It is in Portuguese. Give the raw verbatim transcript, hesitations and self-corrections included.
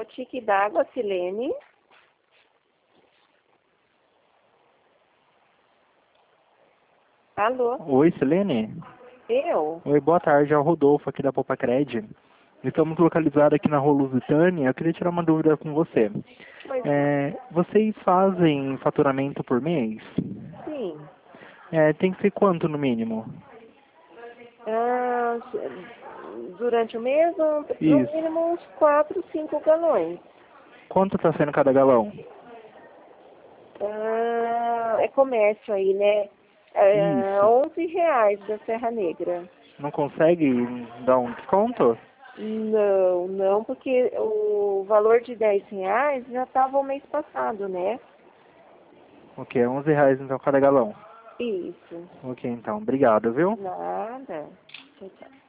Boutique d'Água, Silene. Alô? Oi, Silene? Eu? Oi, boa tarde, é o Rodolfo aqui da Popacred. Estamos localizados aqui na Rua Lusitânia. Eu queria tirar uma dúvida com você. Pois É, vocês fazem faturamento por mês? sim. É, tem que ser quanto no mínimo? Ah, durante o mês, um- no Isso. mínimo uns quatro, cinco galões. Quanto está sendo cada galão? Ah, é comércio aí, né? É, Isso. onze reais da Serra Negra. Não consegue dar um desconto? Não, não, porque o valor de dez reais já estava o mês passado, né? Ok, onze reais então cada galão. Isso. Ok, então. Obrigado, viu? Nada. Tchau, tchau.